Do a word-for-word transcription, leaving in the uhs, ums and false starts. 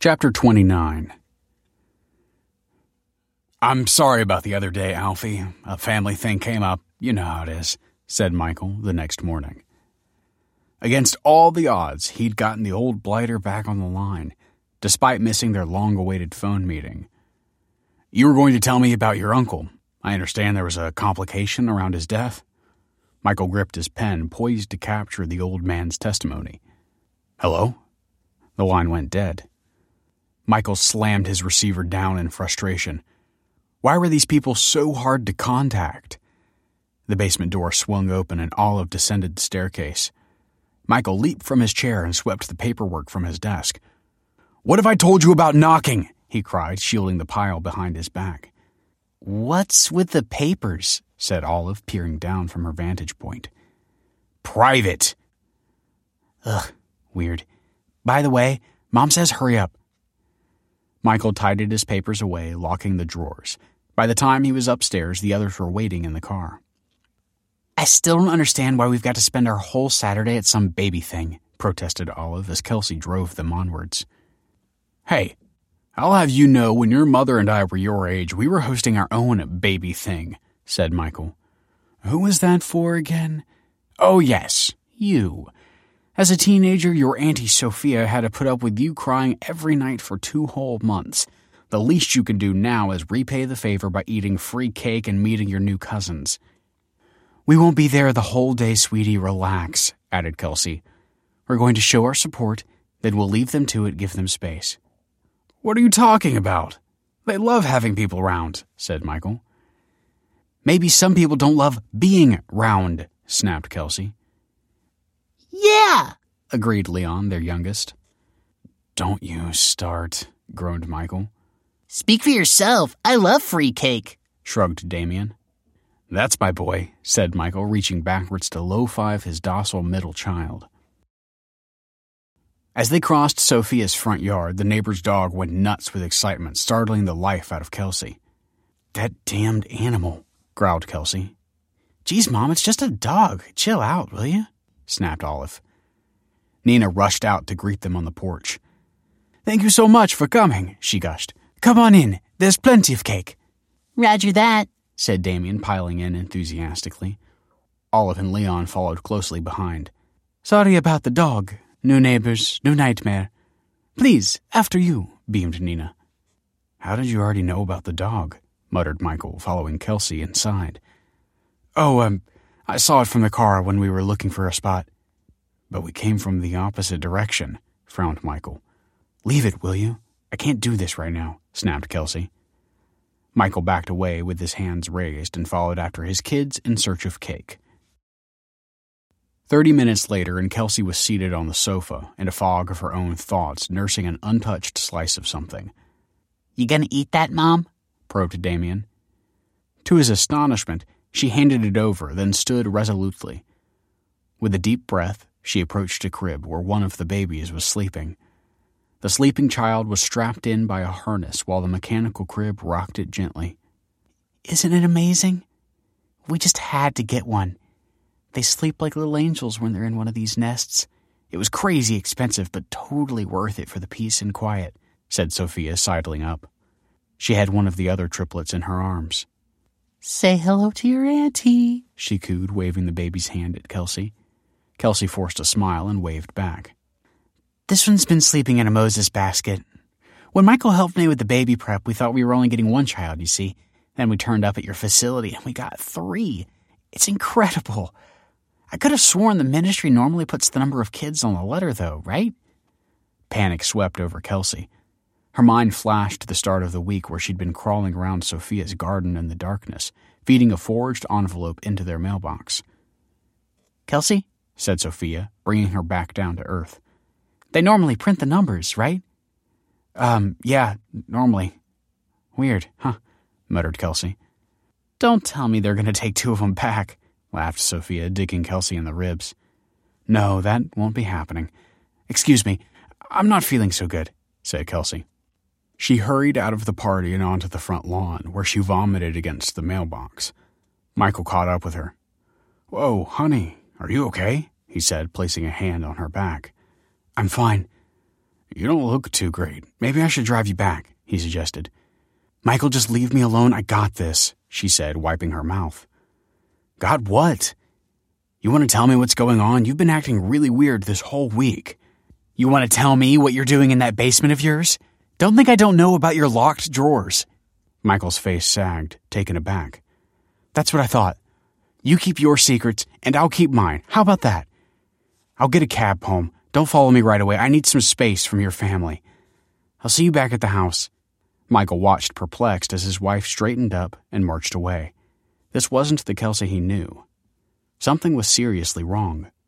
Chapter twenty-nine. "I'm sorry about the other day, Alfie. A family thing came up. You know how it is," said Michael the next morning. Against all the odds, he'd gotten the old blighter back on the line, despite missing their long-awaited phone meeting. "You were going to tell me about your uncle. I understand there was a complication around his death." Michael gripped his pen, poised to capture the old man's testimony. "Hello?" The line went dead. Michael slammed his receiver down in frustration. Why were these people so hard to contact? The basement door swung open and Olive descended the staircase. Michael leaped from his chair and swept the paperwork from his desk. "What have I told you about knocking?" he cried, shielding the pile behind his back. "What's with the papers?" said Olive, peering down from her vantage point. "Private." "Ugh, weird. By the way, Mom says hurry up." Michael tidied his papers away, locking the drawers. By the time he was upstairs, the others were waiting in the car. "I still don't understand why we've got to spend our whole Saturday at some baby thing," protested Olive as Kelsey drove them onwards. "Hey, I'll have you know when your mother and I were your age, we were hosting our own baby thing," said Michael. "Who was that for again?" "Oh, yes, you. As a teenager, your Auntie Sophia had to put up with you crying every night for two whole months. The least you can do now is repay the favor by eating free cake and meeting your new cousins." "We won't be there the whole day, sweetie. Relax," added Kelsey. "We're going to show our support, then we'll leave them to it, give them space." "What are you talking about? They love having people around," said Michael. "Maybe some people don't love being round," snapped Kelsey. "Yeah," agreed Leon, their youngest. "Don't you start," groaned Michael. "Speak for yourself. I love free cake," shrugged Damien. "That's my boy," said Michael, reaching backwards to low-five his docile middle child. As they crossed Sophia's front yard, the neighbor's dog went nuts with excitement, startling the life out of Kelsey. "That damned animal," growled Kelsey. "Geez, Mom, it's just a dog. Chill out, will you?" snapped Olive. Nina rushed out to greet them on the porch. "Thank you so much for coming," she gushed. "Come on in. There's plenty of cake." "Roger that," said Damien, piling in enthusiastically. Olive and Leon followed closely behind. "Sorry about the dog. New neighbors, new nightmare. Please, after you," beamed Nina. "How did you already know about the dog?" muttered Michael, following Kelsey inside. "Oh, um, I saw it from the car when we were looking for a spot." "But we came from the opposite direction," frowned Michael. "Leave it, will you? I can't do this right now," snapped Kelsey. Michael backed away with his hands raised and followed after his kids in search of cake. Thirty minutes later, and Kelsey was seated on the sofa, in a fog of her own thoughts, nursing an untouched slice of something. "You gonna eat that, Mom?" probed Damien. To his astonishment, she handed it over, then stood resolutely. With a deep breath, she approached a crib where one of the babies was sleeping. The sleeping child was strapped in by a harness while the mechanical crib rocked it gently. "Isn't it amazing? We just had to get one. They sleep like little angels when they're in one of these nests. It was crazy expensive, but totally worth it for the peace and quiet," said Sophia, sidling up. She had one of the other triplets in her arms. "Say hello to your auntie," she cooed, waving the baby's hand at Kelsey. Kelsey forced a smile and waved back. "This one's been sleeping in a Moses basket. When Michael helped me with the baby prep, we thought we were only getting one child, you see. Then we turned up at your facility and we got three. It's incredible. I could have sworn the ministry normally puts the number of kids on the letter, though, right?" Panic swept over Kelsey. Her mind flashed to the start of the week where she'd been crawling around Sophia's garden in the darkness, feeding a forged envelope into their mailbox. "Kelsey," said Sophia, bringing her back down to earth. "They normally print the numbers, right?" Um, yeah, normally. "Weird, huh?" muttered Kelsey. "Don't tell me they're going to take two of them back," laughed Sophia, digging Kelsey in the ribs. "No, that won't be happening. Excuse me, I'm not feeling so good," said Kelsey. She hurried out of the party and onto the front lawn, where she vomited against the mailbox. Michael caught up with her. "Whoa, honey, are you okay?" he said, placing a hand on her back. "I'm fine." You don't look too great. Maybe I should drive you back, he suggested. Michael, just leave me alone. I got this, she said, wiping her mouth. Got what? You want to tell me what's going on? You've been acting really weird this whole week. You want to tell me what you're doing in that basement of yours? Don't think I don't know about your locked drawers. Michael's face sagged, taken aback. That's what I thought. You keep your secrets, and I'll keep mine. How about that? I'll get a cab home. Don't follow me right away. I need some space from your family. I'll see you back at the house. Michael watched perplexed as his wife straightened up and marched away. This wasn't the Kelsey he knew. Something was seriously wrong.